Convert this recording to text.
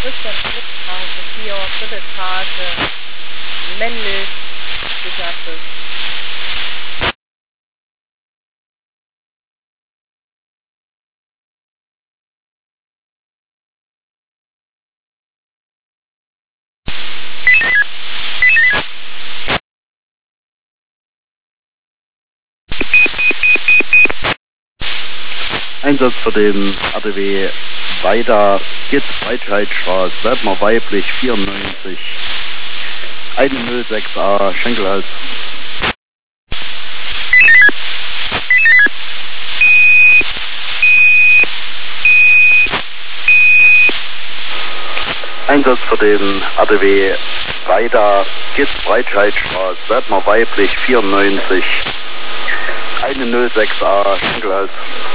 Christian Schmidthause, 4, dritte Etage, männlich, Sicherheitsbus. Einsatz für den ADW Weida, Gitz Breitscheidstraße, Weidmar weiblich 94, 106a, Schenkelhals. Einsatz für den ADW Weida, Gitz Breitscheidstraße, Weidmar weiblich 94, 106a, Schenkelhals.